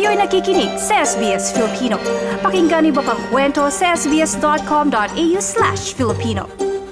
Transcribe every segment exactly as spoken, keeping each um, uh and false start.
Kayo'y nakikinig sa S B S Filipino. Pakinggan niyo pa ang kwento sa sbs.com.au slash Filipino.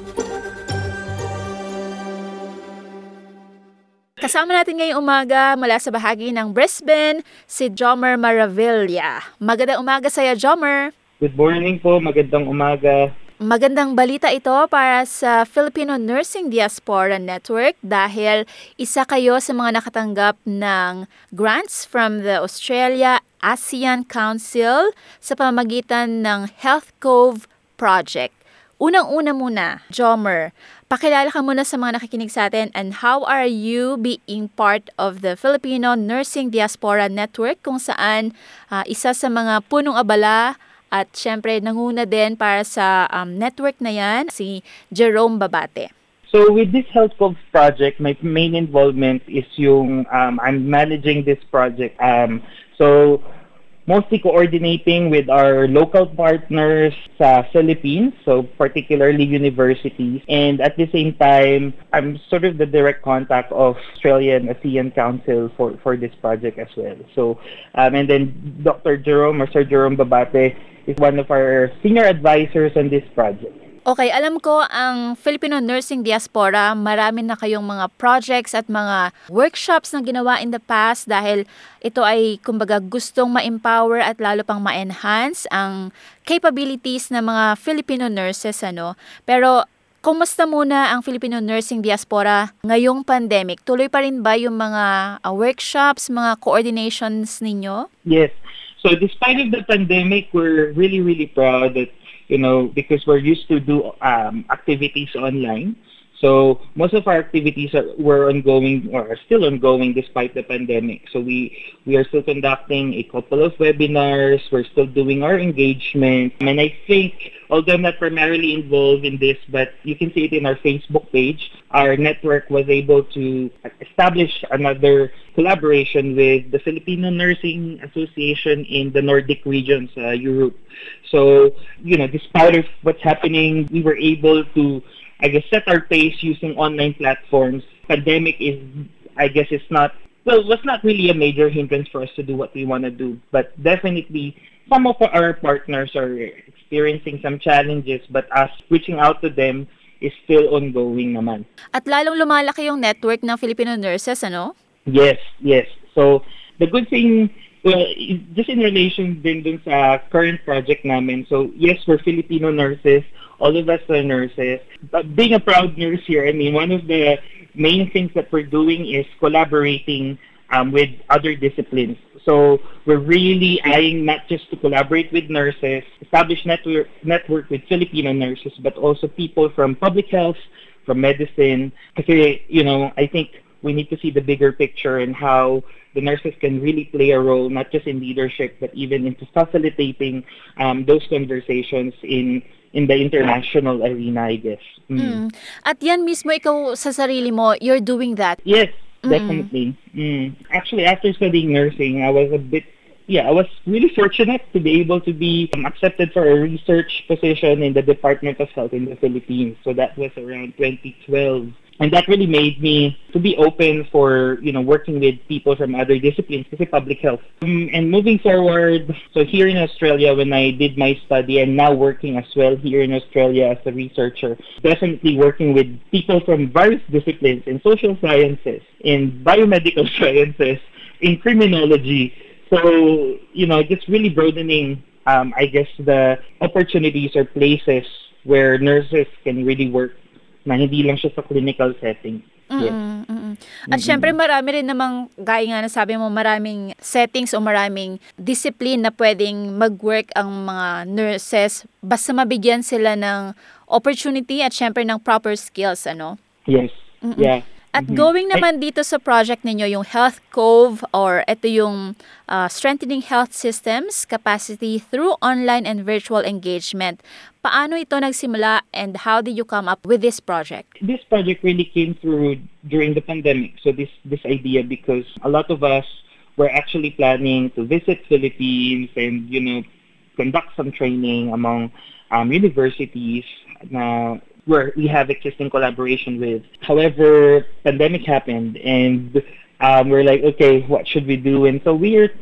Kasama natin ngayong umaga mula sa bahagi ng Brisbane, si Jomer Maravilla. Magandang umaga sa iyo, Jomer. Good morning po, magandang umaga. Magandang balita ito para sa Filipino Nursing Diaspora Network dahil isa kayo sa mga nakatanggap ng grants from the Australia ASEAN Council sa pamamagitan ng Health Cove Project. Unang-una muna, Jomer, pakilala ka muna sa mga nakikinig sa atin and how are you being part of the Filipino Nursing Diaspora Network kung saan uh, isa sa mga punong abala at syempre nanguna din para sa um, network na yan, si Jerome Babate. So with this Health Cove project, my main involvement is yung, um, I'm managing this project. Um, so mostly coordinating with our local partners sa Philippines, so particularly universities. And at the same time, I'm sort of the direct contact of Australian ASEAN Council for, for this project as well. So, um, and then Doctor Jerome or Sir Jerome Babate is one of our senior advisors on this project. Okay, alam ko ang Filipino Nursing Diaspora, marami na kayong mga projects at mga workshops na ginawa in the past dahil ito ay kumbaga gustong ma-empower at lalo pang ma-enhance ang capabilities ng mga Filipino nurses, ano. Pero kumusta muna ang Filipino Nursing Diaspora ngayong pandemic? Tuloy pa rin ba yung mga uh, workshops, mga coordinations ninyo? Yes. So despite of the pandemic, we're really, really proud that, you know, because we're used to do um, activities online. So most of our activities are, were ongoing or are still ongoing despite the pandemic. So we, we are still conducting a couple of webinars. We're still doing our engagement. And I think, although I'm not primarily involved in this, but you can see it in our Facebook page, our network was able to establish another collaboration with the Filipino Nursing Association in the Nordic regions, uh, Europe. So, you know, despite of what's happening, we were able to, I guess, set our pace using online platforms. Pandemic is, I guess, it's not, well, was not really a major hindrance for us to do what we want to do. But definitely, some of our partners are experiencing some challenges, but us reaching out to them is still ongoing naman. At lalong lumalaki yung network ng Filipino nurses, ano? Yes, yes. So, the good thing, well, just in relation din dun sa current project namin, so yes, we're Filipino nurses, all of us are nurses. But being a proud nurse here, I mean, one of the main things that we're doing is collaborating um, with other disciplines. So we're really eyeing not just to collaborate with nurses, establish network, network with Filipino nurses, but also people from public health, from medicine. Kasi, you know, I think we need to see the bigger picture and how the nurses can really play a role, not just in leadership, but even into facilitating um, those conversations in in the international arena, I guess. Mm. Mm. At yan mismo, ikaw sa sarili mo, you're doing that. Yes, definitely. Mm. Actually, after studying nursing, I was a bit, yeah, I was really fortunate to be able to be um, accepted for a research position in the Department of Health in the Philippines. So that was around twenty twelve. And that really made me to be open for, you know, working with people from other disciplines, kasi public health. Um, and moving forward, so here in Australia, when I did my study, and now working as well here in Australia as a researcher, definitely working with people from various disciplines in social sciences, in biomedical sciences, in criminology. So, you know, just really broadening, um, I guess, the opportunities or places where nurses can really work na hindi lang siya sa clinical setting. Yes. Mm-mm, mm-mm. At mm-hmm. syempre marami rin namang, gaya nga na sabi mo, maraming settings o maraming discipline na pwedeng mag-work ang mga nurses basta mabigyan sila ng opportunity at syempre ng proper skills, ano? Yes. Mm-mm. Yeah. At mm-hmm. going naman dito sa project ninyo, yung Health Cove or ito yung uh, Strengthening Health Systems Capacity through Online and Virtual Engagement. Paano ito nagsimula and how did you come up with this project? This project really came through during the pandemic. So this, this idea, because a lot of us were actually planning to visit Philippines and, you know, conduct some training among um, universities na where we have existing collaboration with. However, pandemic happened and um, we're like, okay, what should we do? And so we're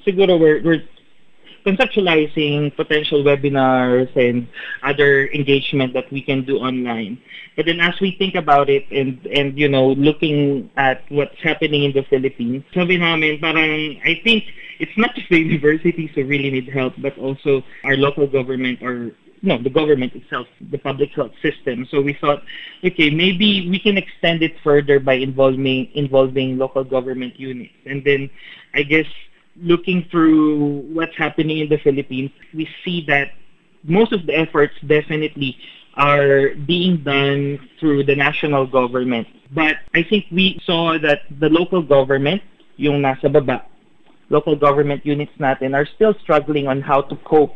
siguro we're, we're conceptualizing potential webinars and other engagement that we can do online. But then as we think about it and, and you know, looking at what's happening in the Philippines, sabi namin parang, I think it's not just the universities who really need help, but also our local government or no, the government itself, the public health system. So we thought, okay, maybe we can extend it further by involving involving local government units. And then I guess looking through what's happening in the Philippines, we see that most of the efforts definitely are being done through the national government. But I think we saw that the local government, yung nasa baba, local government units natin are still struggling on how to cope.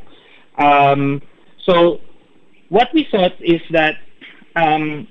Um, so what we thought is that, um,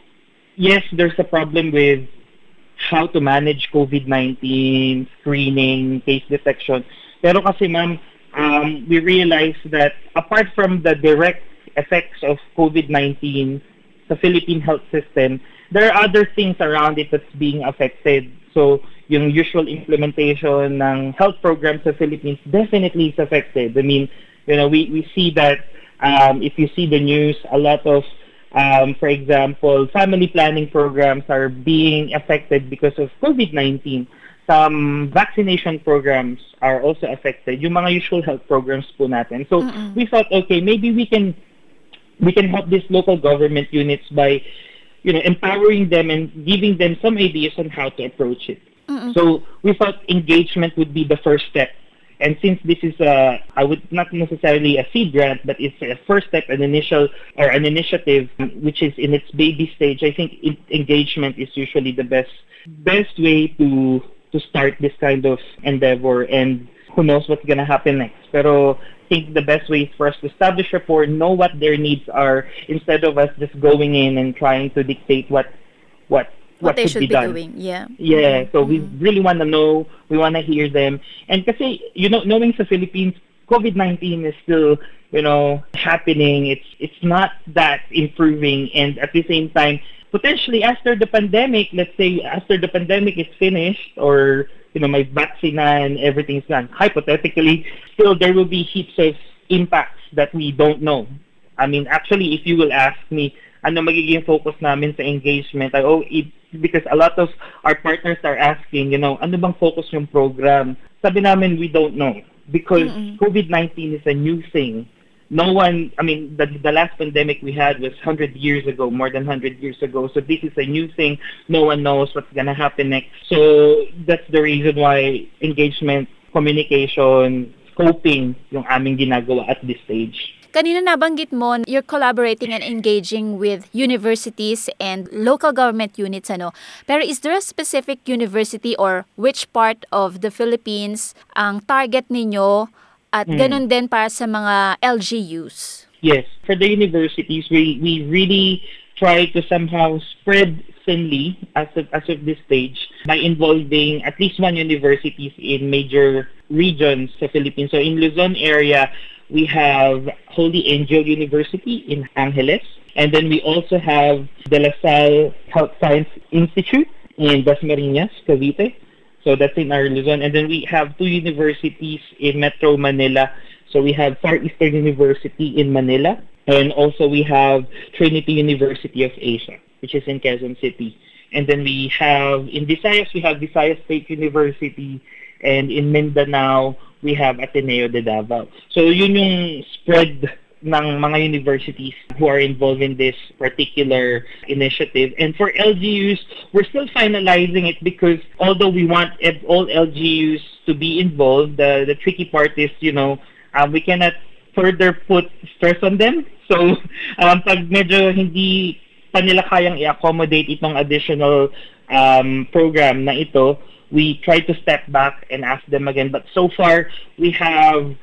yes, there's a problem with how to manage COVID nineteen, screening, case detection. Pero kasi ma'am, um, we realized that apart from the direct effects of COVID nineteen sa Philippine health system, there are other things around it that's being affected. So, yung usual implementation ng health programs sa Philippines definitely is affected. I mean, you know, we, we see that um, if you see the news, a lot of Um, for example, family planning programs are being affected because of COVID nineteen. Some vaccination programs are also affected. Yung mga usual health programs po natin. So Mm-mm. we thought, okay, maybe we can we can help these local government units by, you know, empowering them and giving them some ideas on how to approach it. Mm-mm. So we thought engagement would be the first step. And since this is a, I would not necessarily a seed grant, but it's a first step, an initial or an initiative which is in its baby stage, I think it, engagement is usually the best best way to to start this kind of endeavor. And who knows what's gonna happen next? Pero I think the best way is for us to establish rapport, know what their needs are, instead of us just going in and trying to dictate what what. What, what they should be, be done. doing, yeah. Yeah, so mm-hmm. we really want to know, we want to hear them. And kasi, you know, knowing sa Philippines, COVID nineteen is still, you know, happening. It's it's not that improving. And at the same time, potentially after the pandemic, let's say after the pandemic is finished, or, you know, my vaccine and everything's done, hypothetically, still there will be heaps of impacts that we don't know. I mean, actually, if you will ask me, ano magiging focus namin sa engagement, I, oh, it, because a lot of our partners are asking, you know, ano bang focus yung program? Sabi namin, we don't know. Because Mm-mm. COVID nineteen is a new thing. No one, I mean, the, the last pandemic we had was one hundred years ago, more than one hundred years ago. So this is a new thing. No one knows what's going to happen next. So that's the reason why engagement, communication, scoping yung aming ginagawa at this stage. Kanina nabanggit mo, you're collaborating and engaging with universities and local government units, ano? Pero is there a specific university or which part of the Philippines ang target ninyo at hmm. ganun din para sa mga L G Us? Yes. For the universities, we, we really try to somehow spread thinly as of, as of this stage by involving at least one universities in major regions sa Philippines. So in Luzon area, we have Holy Angel University in Angeles, and then we also have De La Salle Health Science Institute in Dasmariñas, Cavite. So that's in our Luzon. And then we have two universities in Metro Manila. So we have Far Eastern University in Manila, and also we have Trinity University of Asia, which is in Quezon City. And then we have, in Visayas, we have Visayas State University, and in Mindanao, we have Ateneo de Davao. So yun yung spread ng mga universities who are involved in this particular initiative. And for L G Us, we're still finalizing it because although we want all L G Us to be involved, the, the tricky part is, you know, um, we cannot further put stress on them. So um, pag medyo hindi pa nila kayang i-accommodate itong additional um, program na ito, we try to step back and ask them again. But so far, we have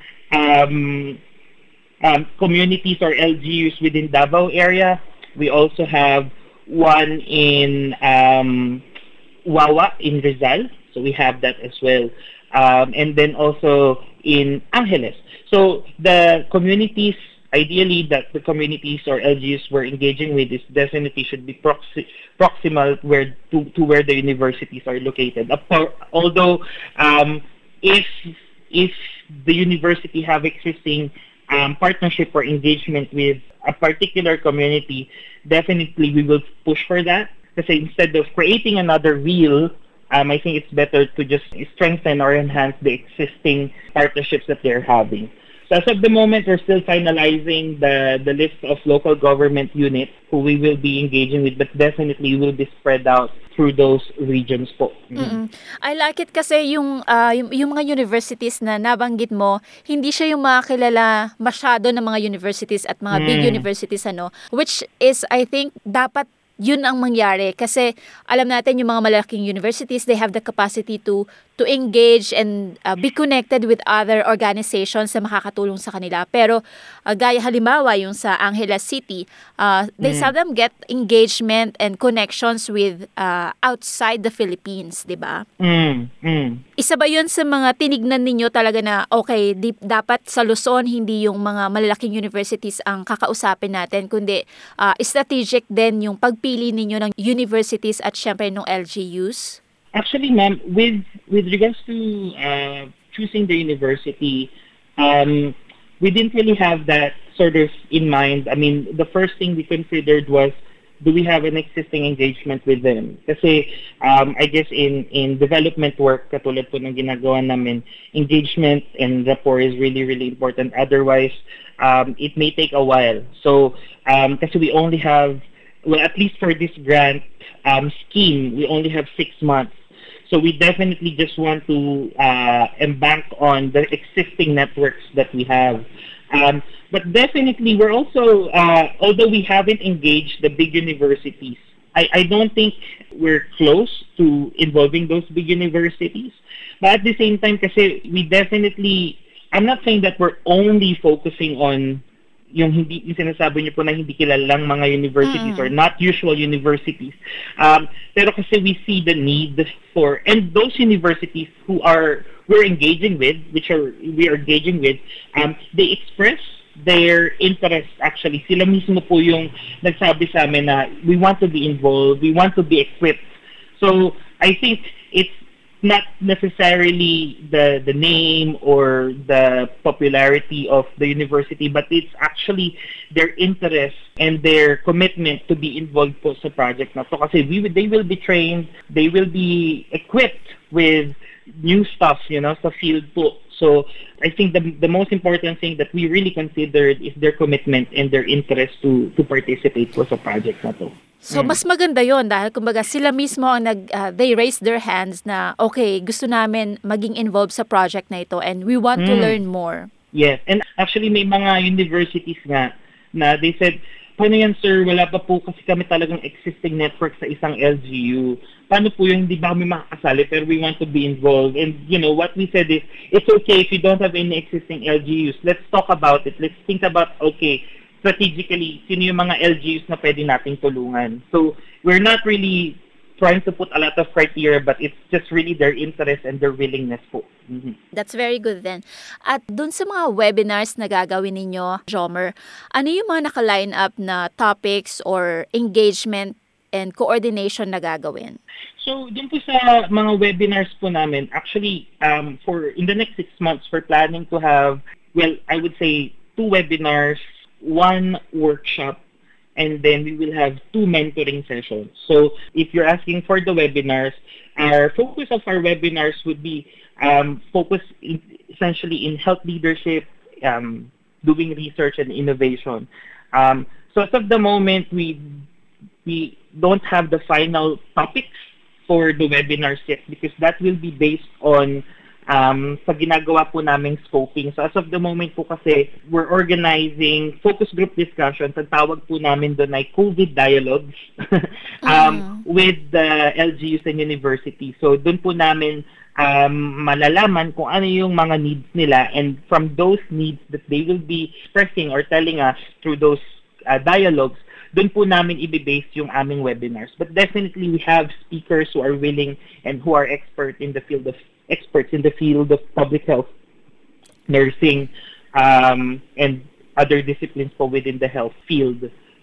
um, um, communities or L G Us within Davao area. We also have one in um, Wawa in Rizal. So we have that as well. Um, and then also in Angeles. So the communities, ideally that the communities or L G Us we're engaging with is definitely should be proxi- proximal where to, to where the universities are located. Although um, if if the university have existing um, partnership or engagement with a particular community, definitely we will push for that. Kasi instead of creating another wheel, um, I think it's better to just strengthen or enhance the existing partnerships that they're having. So as of the moment, we're still finalizing the, the list of local government units who we will be engaging with, but definitely will be spread out through those regions po. Mm-mm. I like it kasi yung, uh, yung, yung mga universities na nabanggit mo, hindi siya yung mga kilala masyado ng mga universities at mga mm. big universities, ano, which is, I think, dapat yun ang mangyari kasi alam natin yung mga malaking universities, they have the capacity to to engage and uh, be connected with other organizations na makakatulong sa kanila. Pero uh, gaya halimbawa yung sa Angeles City, uh, they mm. seldom get engagement and connections with uh, outside the Philippines, di ba? Mm. Mm. Isa ba yun sa mga tinignan ninyo talaga na okay, di, dapat sa Luzon hindi yung mga malalaking universities ang kakausapin natin, kundi uh, strategic din yung pagpili ninyo ng universities at syempre ng L G Us? Actually, ma'am, with with regards to uh, choosing the university, um, we didn't really have that sort of in mind. I mean, the first thing we considered was, do we have an existing engagement with them? Kasi, um, I guess in, in development work, katulad po ng ginagawa namin, engagement and rapport is really, really important. Otherwise, um, it may take a while. So, um, kasi we only have, well, at least for this grant um, scheme, we only have six months. So we definitely just want to uh, embank on the existing networks that we have. Um, but definitely, we're also, uh, although we haven't engaged the big universities, I, I don't think we're close to involving those big universities. But at the same time, kasi we definitely, I'm not saying that we're only focusing on yung hindi yung sinasabi niyo po na hindi kilalang mga universities mm. or not usual universities. Um, pero kasi we see the need for, and those universities who are we're engaging with, which are we are engaging with, um, they express their interest actually. Sila mismo po yung nagsabi sa amin na we want to be involved, we want to be equipped. So I think it's not necessarily the the name or the popularity of the university, but it's actually their interest and their commitment to be involved po sa project na to. Kasi we, they will be trained, they will be equipped with new stuff, you know, sa field po. So I think the the most important thing that we really considered is their commitment and their interest to to participate po sa project na to. So, mas maganda yon dahil kumbaga sila mismo ang nag, uh, they raised their hands na, okay, gusto namin maging involved sa project na ito and we want mm. to learn more. Yes, and actually may mga universities nga na they said, paano yan sir, wala pa po kasi kami talagang existing network sa isang L G U. Paano po yung hindi ba kami makakasali pero we want to be involved? And you know, what we said is, it's okay if you don't have any existing L G Us. Let's talk about it. Let's think about, okay, strategically, sino yung mga L G Us na pwede nating tulungan. So, we're not really trying to put a lot of criteria, but it's just really their interest and their willingness po. Mm-hmm. That's very good then. At dun sa mga webinars na gagawin ninyo, Jomer, ano yung mga naka-line up na topics or engagement and coordination na gagawin? So, dun po sa mga webinars po namin, actually, um, for in the next six months, we're planning to have, well, I would say, two webinars, one workshop, and then we will have two mentoring sessions. So if you're asking for the webinars, our focus of our webinars would be um, focused in, essentially in health leadership, um, doing research and innovation. Um, so as of the moment, we we don't have the final topics for the webinars yet because that will be based on Um, sa ginagawa po naming scoping. So as of the moment po kasi, we're organizing focus group discussions. Ang tawag po namin doon ay COVID dialogues um, mm. with the L G Us and universities. So doon po namin um, malalaman kung ano yung mga needs nila, and from those needs that they will be expressing or telling us through those uh, dialogues, doon po namin i-base yung aming webinars. But definitely we have speakers who are willing and who are expert in the field of experts in the field of public health, nursing, um, and other disciplines po within the health field.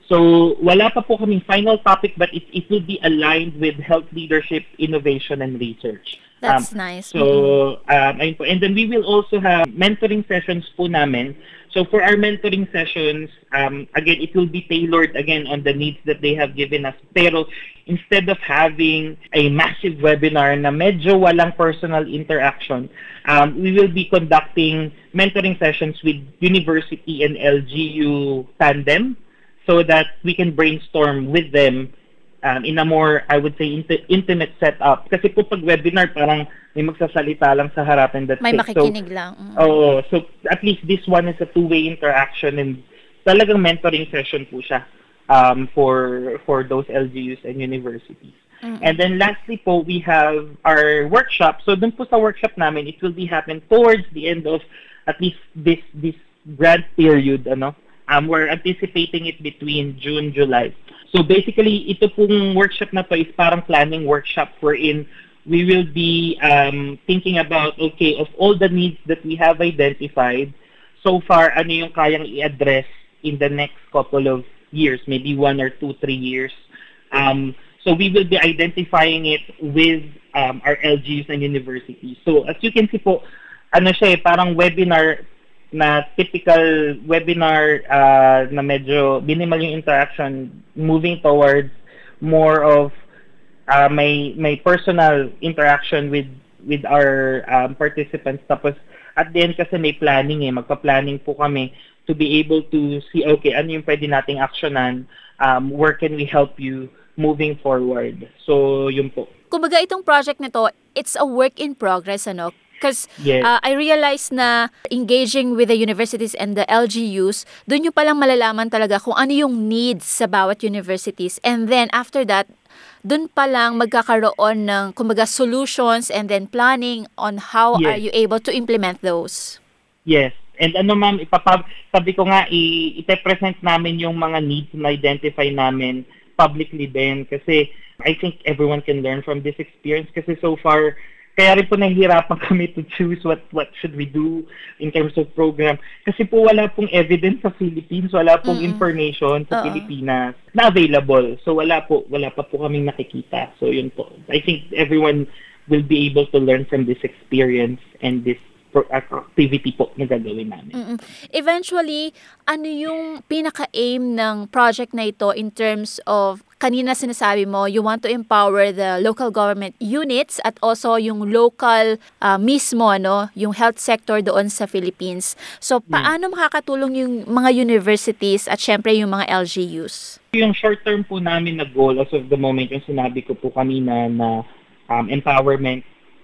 So wala pa po kaming final topic, but it, it will be aligned with health leadership, innovation, and research. That's Um, nice. so, Mm-mm. um, ayun po. And then we will also have mentoring sessions po namin. So for our mentoring sessions, um, again, it will be tailored again on the needs that they have given us. Pero instead of having a massive webinar na medyo walang personal interaction, um, we will be conducting mentoring sessions with university and L G U tandem so that we can brainstorm with them um, in a more, I would say, int- intimate setup. Kasi po pag webinar, parang may magsasalita lang sa harap and that's May it. So, makikinig lang. Mm. oh, so at least this one is a two-way interaction and talagang mentoring session po siya um, for for those L G Us and universities. Mm-mm. And then lastly po, we have our workshop. So dun po sa workshop namin, it will be happen towards the end of at least this this grant period, ano. Um, we're anticipating it between June, July. So basically, ito pong workshop na to is parang planning workshop wherein we will be um, thinking about, okay, of all the needs that we have identified, so far, ano yung kayang i-address in the next couple of years, maybe one or two, three years. Um, so we will be identifying it with um, our L G Us and universities. So as you can see po, ano siya eh, parang webinar na typical webinar uh, na medyo minimal yung interaction, moving towards more of uh, may may personal interaction with with our um, participants. Tapos at the end kasi may planning eh, magpa-planning po kami to be able to see, okay, ano yung pwede nating actionan, um, where can we help you moving forward. So yun po. Kumbaga itong project na to, it's a work in progress, ano? Because Yes. uh, I realized na engaging with the universities and the L G Us, doon nyo palang malalaman talaga kung ano yung needs sa bawat universities. And then after that, doon palang magkakaroon ng kumbaga solutions and then planning on how Yes. are you able to implement those. Yes. And ano ma'am, ipapab sabi ko nga, i- ite-present namin yung mga needs na identify namin publicly din. Kasi I think everyone can learn from this experience. Kasi so far, kaya rin po nahihirapan kami to choose what what should we do in terms of program. Kasi po wala pong evidence sa Philippines, wala pong Mm-mm. information sa Oo. Pilipinas na available. So wala po, wala pa po kaming nakikita. So yun po. I think everyone will be able to learn from this experience and this pro- activity po na gagawin namin. Mm-mm. Eventually, ano yung pinaka-aim ng project na ito in terms of, kanina sinasabi mo, you want to empower the local government units at also yung local uh, mismo, ano, yung health sector doon sa Philippines. So, paano makakatulong yung mga universities at syempre yung mga L G Us? Yung short term po namin na goal as of the moment, yung sinabi ko po kanina na um, empowerment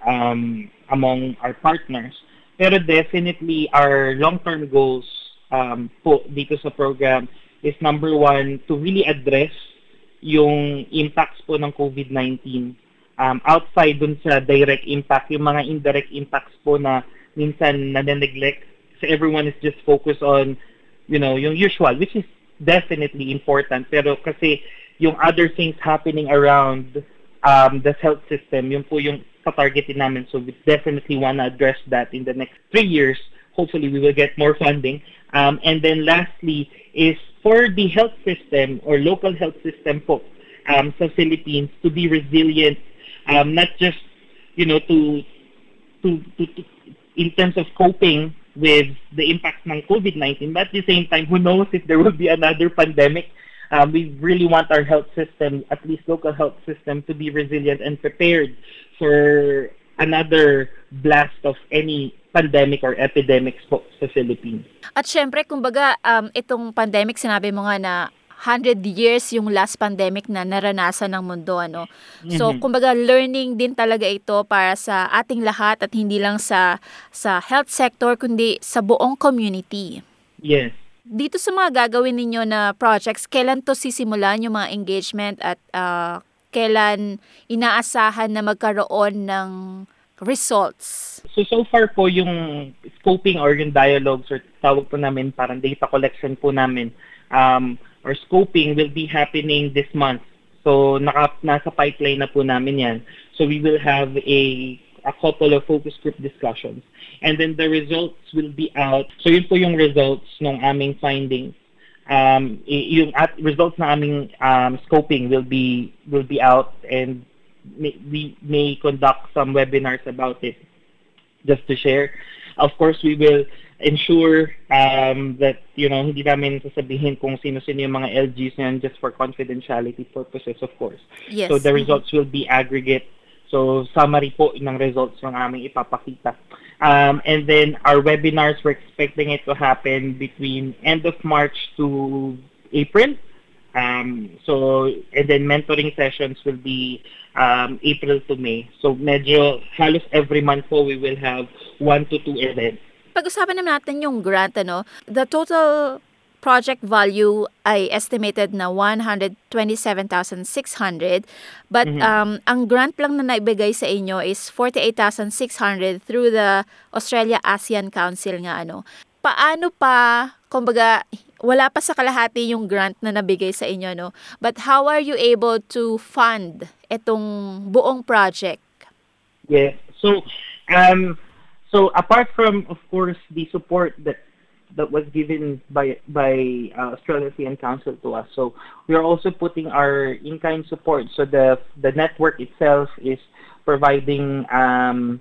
um, among our partners. Pero definitely our long-term goals um, po dito sa program is number one, to really address yung impacts po ng COVID nineteen um, outside dun sa direct impact, yung mga indirect impacts po na minsan nade-neglect. So everyone is just focused on, you know, yung usual, which is definitely important. Pero kasi yung other things happening around um, the health system, yun po yung katargetin namin. So we definitely want to address that in the next three years. Hopefully we will get more funding. Um, and then lastly is for the health system or local health system po um, sa Philippines to be resilient, um, not just, you know, to, to, to, to in terms of coping with the impacts ng COVID nineteen, but at the same time, who knows if there will be another pandemic. Um, we really want our health system, at least local health system, to be resilient and prepared for another blast of any pandemic or epidemics po sa Philippines. At syempre, kumbaga, um, itong pandemic, sinabi mo nga na one hundred years yung last pandemic na naranasan ng mundo, ano? So, Mhm. kumbaga, learning din talaga ito para sa ating lahat at hindi lang sa sa health sector, kundi sa buong community. Yes. Dito sa mga gagawin ninyo na projects, kailan to sisimulan yung mga engagement at ah, kailan inaasahan na magkaroon ng results? So, so far po yung scoping or yung dialogues or tawag po namin parang data collection po namin um, or scoping will be happening this month. So, naka, nasa pipeline na po namin yan. So, we will have a a couple of focus group discussions. And then the results will be out. So, yun po yung results ng aming findings um, y- yung at results na aming um, scoping will be will be out, and may, we may conduct some webinars about it just to share. Of course, we will ensure um, that, you know, hindi namin sasabihin kung sino-sino yung mga L Gs na yan just for confidentiality purposes, of course. So Yes. the Mhm. results will be aggregate. So summary po ng results yung aming ipapakita. Um, and then our webinars, we're expecting it to happen between end of March to April. Um, so, and then mentoring sessions will be um, April to May. So medyo halos every month po we will have one to two events. Pag-usapan naman natin yung grant, ano, the total project value ay estimated na one hundred twenty-seven thousand six hundred, but Mhm. um, ang grant lang na naibigay sa inyo is forty-eight thousand six hundred through the Australia-ASEAN Council nga, ano. Paano pa, kumbaga, wala pa sa kalahati yung grant na nabigay sa inyo, no? But how are you able to fund itong buong project? Yes. So, um, so apart from, of course, the support that that was given by by uh, Australian Ocean Council to us, so we are also putting our in-kind support. So the the network itself is providing um,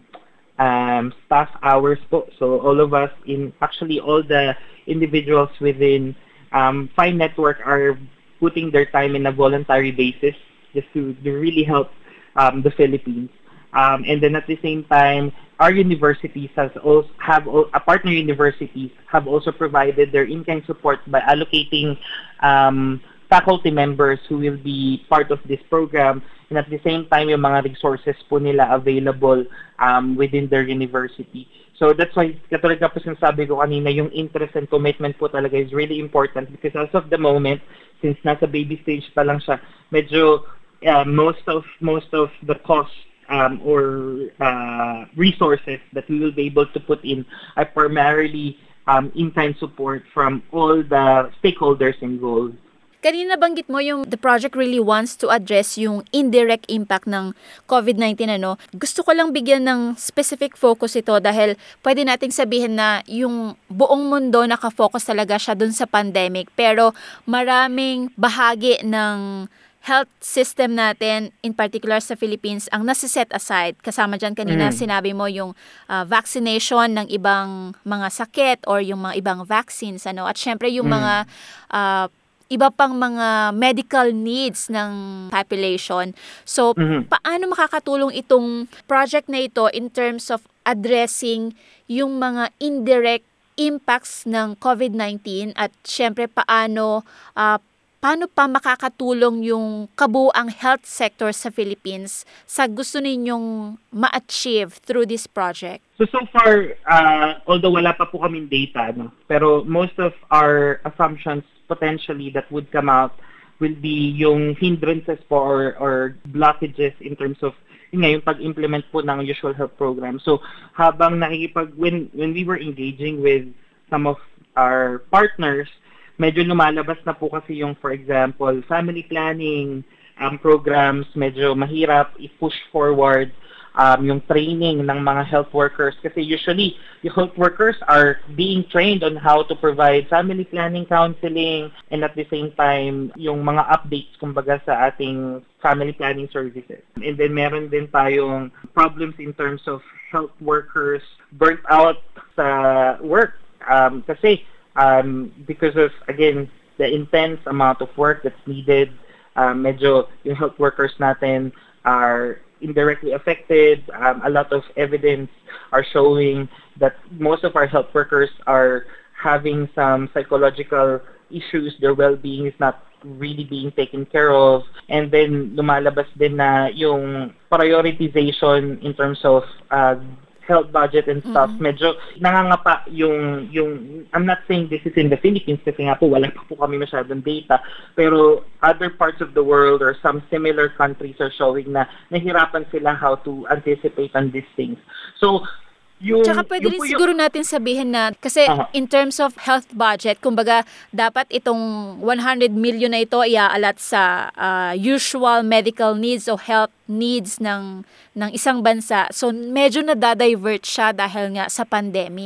um, staff hours po. So all of us in actually all the individuals within um, Fine Network are putting their time in a voluntary basis just to, to really help um, the Philippines. Um, and then at the same time, our universities has also have al- uh, partner universities have also provided their in-kind support by allocating um, faculty members who will be part of this program, and at the same time yung mga resources po nila available um, within their university. So that's why, katulad nga po sinasabi ko kanina, yung interest and commitment po talaga is really important, because as of the moment, since nasa baby stage pa lang siya, medyo uh, most of most of the cost um, or uh, resources that we will be able to put in are primarily um, in-kind support from all the stakeholders involved. Kanina banggit mo yung the project really wants to address yung indirect impact ng COVID nineteen, ano. Gusto ko lang bigyan ng specific focus ito dahil pwede nating sabihin na yung buong mundo nakafocus talaga siya dun sa pandemic, pero maraming bahagi ng health system natin, in particular sa Philippines, ang nasa-set aside. Kasama dyan kanina, Mm. sinabi mo yung uh, vaccination ng ibang mga sakit or yung mga ibang vaccines, ano. At syempre yung Mm. mga uh, iba pang mga medical needs ng population. So, Mhm. paano makakatulong itong project na ito in terms of addressing yung mga indirect impacts ng COVID nineteen, at syempre paano uh, paano pa makakatulong yung kabuuang health sector sa Philippines sa gusto ninyong ma-achieve through this project? So, so far, uh, although wala pa po kaming data, no, pero most of our assumptions potentially that would come out will be yung hindrances po or, or blockages in terms of yun nga, yung pag-implement po ng usual health program. So, habang nakikipag, when, when we were engaging with some of our partners, medyo lumalabas na po kasi yung, for example, family planning um, programs, medyo mahirap i-push forward um, yung training ng mga health workers. Kasi usually, yung health workers are being trained on how to provide family planning counseling, and at the same time, yung mga updates, kumbaga, sa ating family planning services. And then meron din tayong problems in terms of health workers burnt out sa work. Um, kasi Um, because of, again, the intense amount of work that's needed, um, medyo yung health workers natin are indirectly affected. Um, a lot of evidence are showing that most of our health workers are having some psychological issues. Their well-being is not really being taken care of. And then lumalabas din na yung prioritization in terms of uh, health budget and stuff, Mm-mm. medyo nangangapa yung, yung, I'm not saying this is in the Philippines kasi nga po wala pa po kami masyadong data, pero other parts of the world or some similar countries are showing na nahirapan sila how to anticipate on these things. So, yung, Tsaka pwede yung rin po yung- siguro natin sabihin na, kasi Aha. in terms of health budget, kumbaga dapat itong one hundred million na ito iaalat sa ah, usual medical needs o health needs ng ng isang bansa. So medyo na-divert siya dahil nga sa pandemic.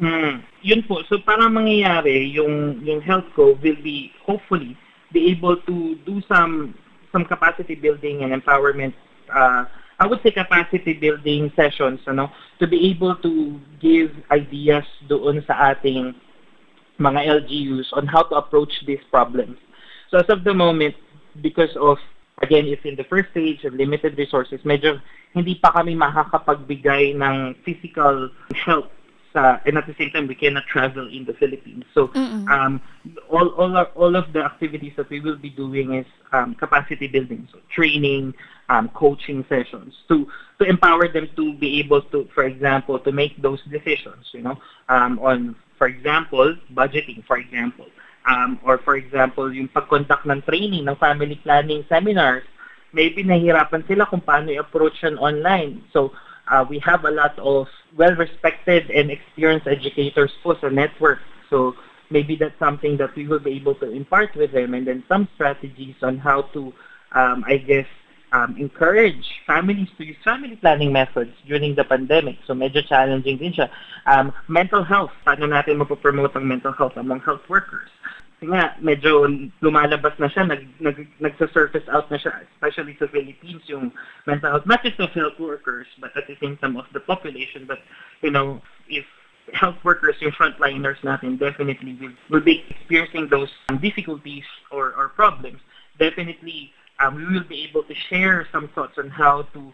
Mm, yun po. So parang mangyayari, yung yung HealthCo will be hopefully be able to do some some capacity building and empowerment. Uh, I would say capacity building sessions, ano, to be able to give ideas doon sa ating mga L G Us on how to approach these problems. So as of the moment, because of, again, it's in the first stage of limited resources, medyo hindi pa kami makakapagbigay ng physical help sa, and at the same time, we cannot travel in the Philippines. So Mm-mm. um, all, all, our, all of the activities that we will be doing is um, capacity building, so training, um, coaching sessions to, to empower them to be able to, for example, to make those decisions, you know, um, on, for example, budgeting, for example. Um, or for example, yung pag-conduct ng training, ng family planning seminars, maybe nahihirapan sila kung paano i-approach yan online. So, uh, we have a lot of well-respected and experienced educators po sa network. So, maybe that's something that we will be able to impart with them, and then some strategies on how to, um, I guess, um, encourage families to use family planning methods during the pandemic. So, medyo challenging din siya. Um, mental health, paano natin mapopromote ang mental health among health workers? Kasi nga, medyo lumalabas na siya, nag, nag, nagsa-surface out na siya, especially sa Philippines, yung mental health, not just of health workers, but at the same time of the population. But, you know, if health workers, yung frontliners natin, definitely will, will be experiencing those difficulties or, or problems, definitely um, we will be able to share some thoughts on how to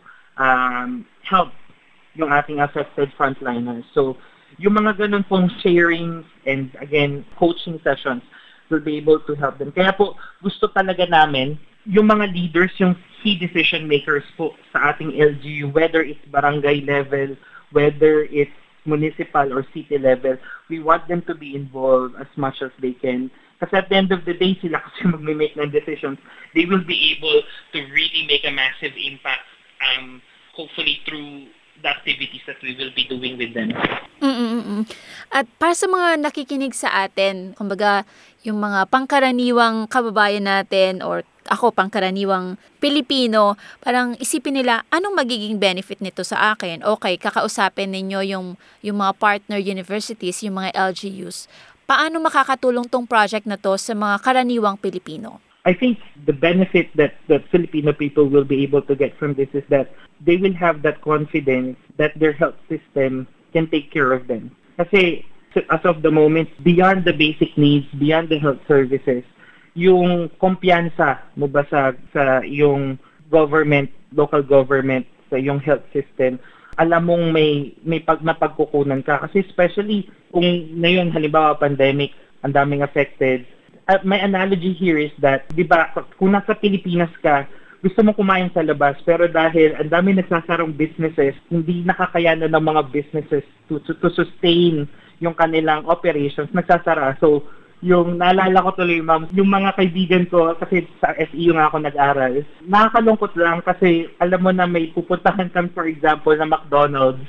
um, help yung ating affected frontliners. So, yung mga ganun pong sharing and, again, coaching sessions will be able to help them. Kaya po, gusto talaga namin, yung mga leaders, yung key decision makers po sa ating L G U, whether it's barangay level, whether it's municipal or city level, we want them to be involved as much as they can. Kasi at the end of the day, sila kasi mag-make ng decisions, they will be able to really make a massive impact, um, hopefully through the activities that we will be doing with them. Mm-mm-mm. At para sa mga nakikinig sa atin, kumbaga, yung mga pangkaraniwang kababayan natin or ako, pangkaraniwang Pilipino, parang isipin nila, anong magiging benefit nito sa akin? Okay, kakausapin ninyo yung, yung mga partner universities, yung mga L G Us. Paano makakatulong tong project na to sa mga karaniwang Pilipino? I think the benefit that, that Filipino people will be able to get from this is that they will have that confidence that their health system can take care of them. Kasi as of the moment, beyond the basic needs, beyond the health services, yung kumpiyansa mo ba sa, sa yung government, local government, sa yung health system, alam mong may, may pag, mapagkukunan ka. Kasi especially kung ngayon, halimbawa pandemic, ang daming affected. Uh, my analogy here is that, di ba, kung nasa Pilipinas ka, gusto mo kumain sa labas, pero dahil ang dami nagsasarong businesses, hindi nakakayanan ng mga businesses to, to, to sustain yung kanilang operations, nagsasara. So, yung naalala ko tuloy, ma'am, yung mga kaibigan ko, kasi sa S E U nga ako nag-aral, nakakalungkot lang kasi alam mo na may pupuntahan kang, for example, na McDonald's,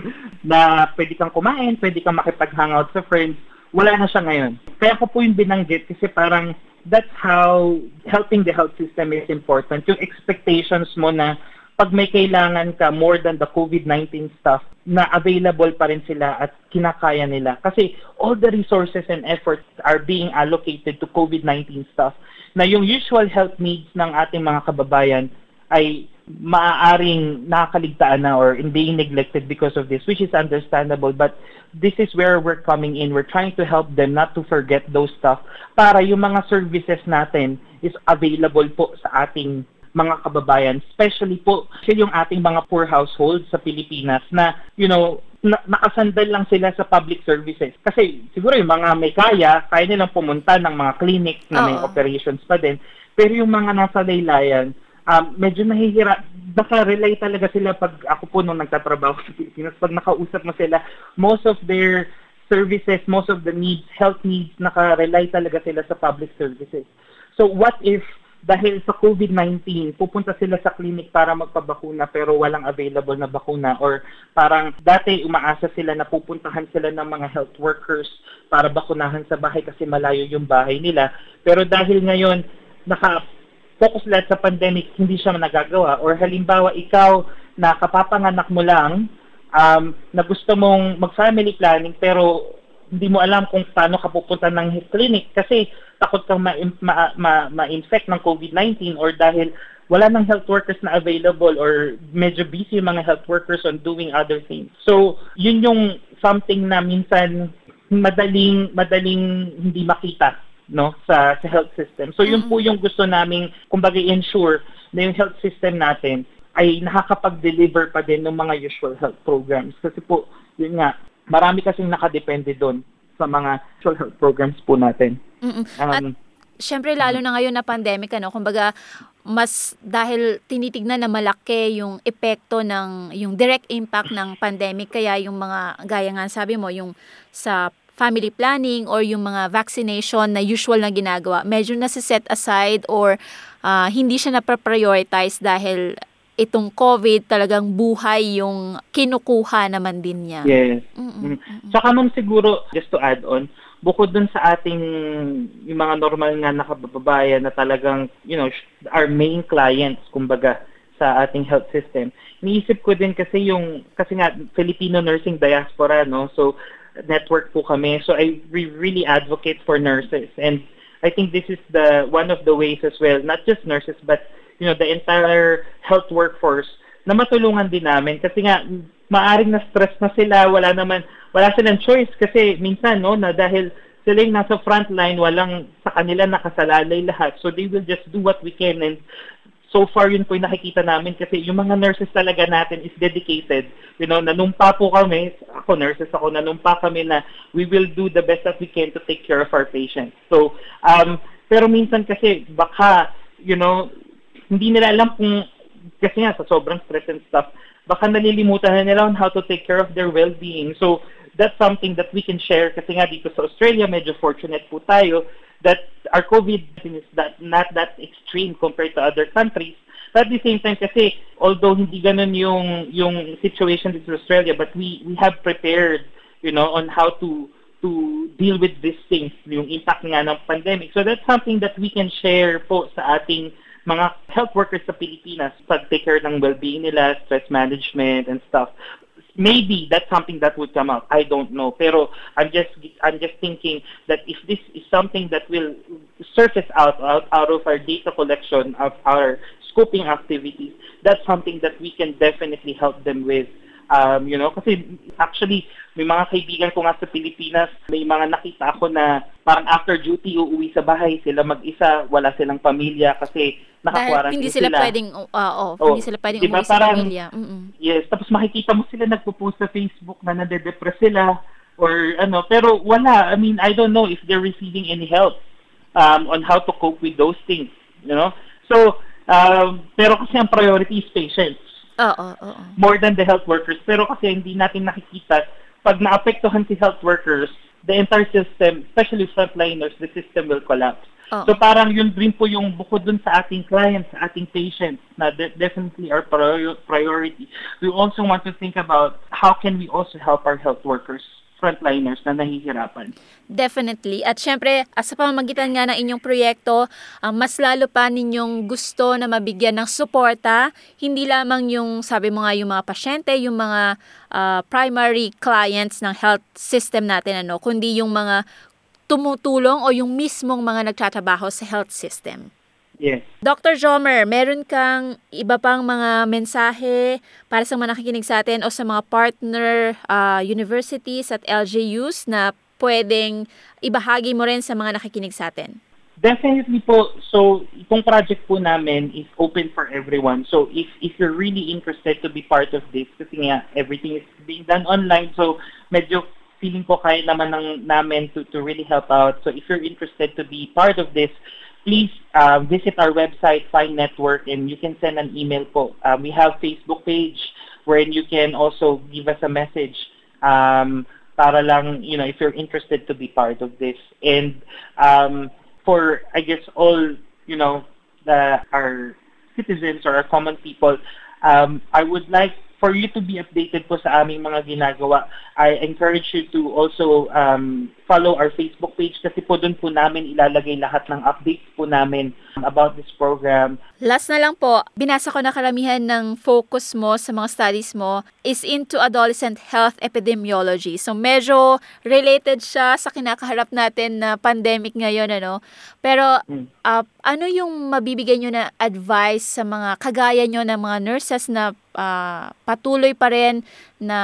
na pwede kang kumain, pwede kang makipag-hangout sa friends, wala na siya ngayon. Kaya ko po yung binanggit kasi parang that's how helping the health system is important. Yung expectations mo na pag may kailangan ka more than the COVID nineteen stuff, na available pa rin sila at kinakaya nila. Kasi all the resources and efforts are being allocated to COVID nineteen stuff na yung usual health needs ng ating mga kababayan ay maaaring nakakaligtaan na or being neglected because of this, which is understandable. But this is where we're coming in. We're trying to help them not to forget those stuff para yung mga services natin is available po sa ating mga kababayan, especially po yung ating mga poor households sa Pilipinas na, you know, na- nakasandal lang sila sa public services. Kasi siguro yung mga may kaya, kaya nilang pumunta ng mga clinics na may Oo. operations pa din. Pero yung mga nasa laylayan, um, medyo nahihira, naka-rely talaga sila pag ako po nung nagtatrabaho sa Pilipinas, pag nakausap mo sila, most of their services, most of the needs, health needs, naka-rely talaga sila sa public services. So what if dahil sa COVID nineteen, pupunta sila sa clinic para magpabakuna pero walang available na bakuna, or parang dati umaasa sila na pupuntahan sila ng mga health workers para bakunahan sa bahay kasi malayo yung bahay nila. Pero dahil ngayon, naka-focus lahat sa pandemic, hindi siya nagagawa. Or halimbawa, ikaw na kapapanganak mo lang, um, na gusto mong mag-family planning pero hindi mo alam kung paano ka pupunta ng health clinic kasi takot kang ma-infect ma- ma- ma- ng COVID nineteen or dahil wala nang health workers na available or medyo busy yung mga health workers on doing other things. So, yun yung something na minsan madaling madaling hindi makita no sa sa health system. So, yun po yung gusto naming kumbaga ensure na yung health system natin ay nakakapag-deliver pa din ng mga usual health programs. Kasi po, yun nga, marami kasing nakadepende doon sa mga usual health programs po natin. Mm-mm. At Um, syempre lalo na ngayon na pandemic, ano, kumbaga mas dahil tinitignan na malaki yung epekto ng yung direct impact ng pandemic, kaya yung mga gaya nga sabi mo yung sa family planning or yung mga vaccination na usual na ginagawa, medyo nasa-set aside or ah, hindi siya na-prioritize dahil itong COVID talagang buhay yung kinukuha naman din niya. yes. Mm-mm. Mm. Tsaka ma'am siguro, just to add on, bukod dun sa ating yung mga normal nga nakababayan na talagang, you know, our main clients, kumbaga, sa ating health system, iniisip ko din kasi yung, kasi nga, Filipino nursing diaspora, no? So, network po kami. So, I we really advocate for nurses. And I think this is the one of the ways as well, not just nurses, but you know, the entire health workforce na matulungan din namin kasi nga maaring na stress na sila, wala naman wala silang choice kasi minsan no na dahil sila yung nasa front line, walang sa kanila nakasalalay lahat, so they will just do what we can. And so far yun po yung nakikita namin kasi yung mga nurses talaga natin is dedicated, you know, nanumpa po kami, ako nurses ako, nanumpa kami na we will do the best that we can to take care of our patients. So um pero minsan kasi baka you know hindi nila alam kung, kasi nga sa sobrang stress and stuff, baka nalilimutan na nila on how to take care of their well-being. So, that's something that we can share kasi nga dito sa Australia, medyo fortunate po tayo that our COVID is that, not that extreme compared to other countries. But at the same time kasi, although hindi ganun yung, yung situation dito sa Australia, but we, we have prepared, you know, on how to to deal with these things, yung impact nga ng pandemic. So, that's something that we can share po sa ating mga health workers sa Pilipinas, pag-take care ng well-being nila, stress management and stuff. Maybe that's something that would come out. I don't know. Pero I'm just I'm just thinking that if this is something that will surface out, out, out of our data collection, of our scoping activities, that's something that we can definitely help them with. Um, you know, kasi actually, may mga kaibigan ko nga sa Pilipinas, may mga nakita ako na parang after duty, uuwi sa bahay, sila mag-isa, wala silang pamilya kasi naka-quarantine hindi sila, sila. pwedeng, uh, oh, oh, hindi sila pwedeng diba, umuwi sa parang, pamilya. Mm-mm. Yes, tapos makikita mo sila nagpo-post sa Facebook na nade-depress sila or ano, pero wala. I mean, I don't know if they're receiving any help um, on how to cope with those things, you know? So, um, pero kasi ang priority is patients. Oo, oo. More than the health workers. Pero kasi hindi natin nakikita, pag naapektuhan si health workers, the entire system, especially frontliners, the system will collapse. Oo. So parang yun rin po yung bukod dun sa ating clients, sa ating patients, na de- definitely our prior- priority. We also want to think about how can we also help our health workers, frontliners na nahihirapan. Definitely. At syempre, sa pamamagitan nga ng inyong proyekto, ang mas lalo pa ninyong gusto na mabigyan ng suporta, hindi lamang yung, sabi mo nga, yung mga pasyente, yung mga ah, primary clients ng health system natin, ano, kundi yung mga tumutulong o yung mismong mga nagtatrabaho sa health system. Yes. Doctor Jomer, meron kang iba pang mga mensahe para sa mga nakikinig sa atin o sa mga partner ah, universities at L G Us na pwedeng ibahagi mo rin sa mga nakikinig sa atin? Definitely po. So, itong project po namin is open for everyone. So, if if you're really interested to be part of this, kasi nga, everything is being done online, so medyo feeling ko kaya naman ng, namin to, to really help out. So, if you're interested to be part of this, please uh, visit our website, Find Network, and you can send an email po. Um, we have Facebook page wherein you can also give us a message um, para lang, you know, if you're interested to be part of this. And um, for, I guess, all, you know, the, our citizens or our common people, um, I would like for you to be updated po sa aming mga ginagawa, I encourage you to also um, follow our Facebook page kasi po doon po namin ilalagay lahat ng updates po namin about this program. Last na lang po, binasa ko na karamihan ng focus mo sa mga studies mo is into adolescent health epidemiology. So medyo related siya sa kinakaharap natin na pandemic ngayon, ano? Pero Mm. uh, ano yung mabibigay nyo na advice sa mga kagaya nyo ng mga nurses na uh, patuloy pa rin na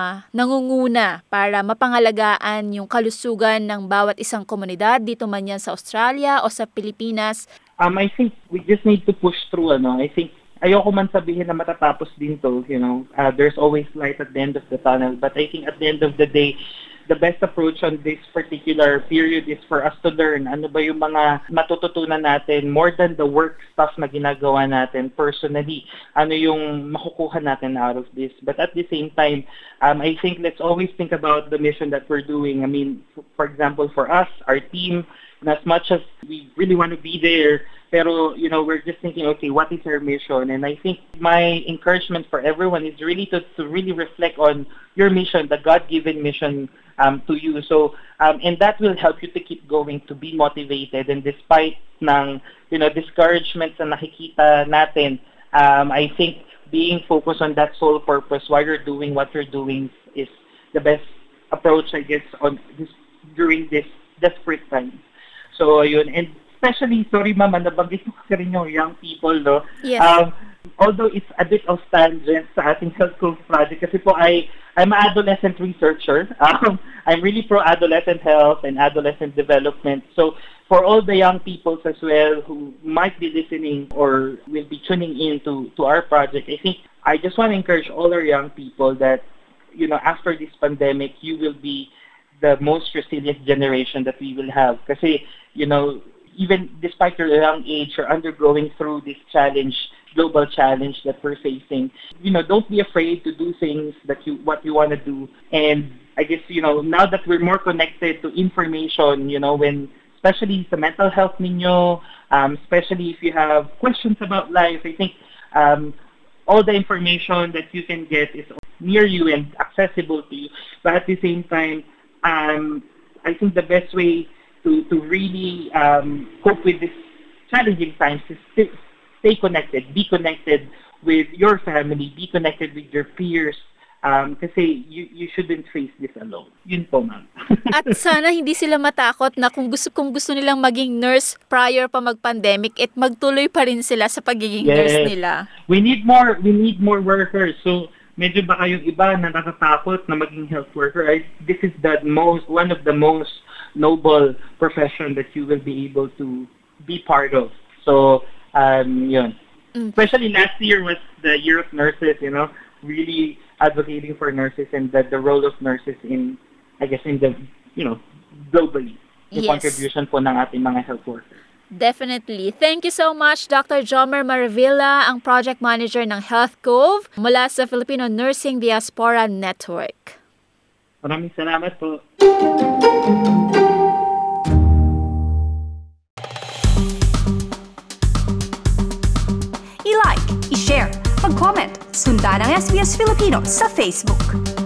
nangunguna para mapangalagaan yung kalusugan ng bawat isang komunidad dito man yan sa Australia o sa Pilipinas? Um, I think we just need to push through, ano. I think, ayoko man sabihin na matatapos din to, you know. Uh, there's always light at the end of the tunnel. But I think at the end of the day, the best approach on this particular period is for us to learn ano ba yung mga matututunan natin more than the work stuff na ginagawa natin personally. Ano yung makukuha natin out of this. But at the same time, um, I think let's always think about the mission that we're doing. I mean, for example, for us, our team, and as much as we really want to be there, pero, you know, we're just thinking, okay, what is our mission? And I think my encouragement for everyone is really to, to really reflect on your mission, the God-given mission um, to you. So, um, and that will help you to keep going, to be motivated. And despite ng, you know, discouragements na nakikita natin, um, I think being focused on that sole purpose while you're doing what you're doing is the best approach, I guess, on this, during this desperate time. So, yun. And especially, sorry mama, nabanggit ko kasi rin yung young people, no? Yes. Um, although it's a bit of tangent sa ating Health Cove project, kasi po I, I'm an adolescent researcher. Um, I'm really pro-adolescent health and adolescent development. So, for all the young peoples as well who might be listening or will be tuning in to, to our project, I think I just want to encourage all our young people that, you know, after this pandemic, you will be the most resilient generation that we will have. Kasi, you know, even despite your young age, you're undergoing through this challenge, global challenge that we're facing. You know, don't be afraid to do things that you, what you want to do. And I guess, you know, now that we're more connected to information, you know, when, especially sa mental health ninyo, um, especially if you have questions about life, I think um, all the information that you can get is near you and accessible to you. But at the same time, um, I think the best way to, to really um, cope with this challenging times is stay, stay connected, be connected with your family, be connected with your peers, um, kasi you, you shouldn't face this alone. Yun po, ma'am. At sana hindi sila matakot na kung gusto kung gusto nilang maging nurse prior pa mag-pandemic, at magtuloy pa rin sila sa pagiging Yes. nurse nila. We need more, we need more workers. So, medyo baka yung iba na natatakot na maging health worker. I, this is the most, one of the most noble profession that you will be able to be part of. So, um, yun. Mm. Especially last year was the year of nurses, you know, really advocating for nurses and the, the role of nurses in, I guess, in the, you know, globally. The Yes. contribution po ng ating mga health workers. Definitely. Thank you so much, Doctor Jomer Maravilla, ang Project Manager ng Health Cove mula sa Filipino Nursing Diaspora Network. Maraming salamat po. I-like, i-share, mag-comment, sundan ang S B S Filipino sa Facebook.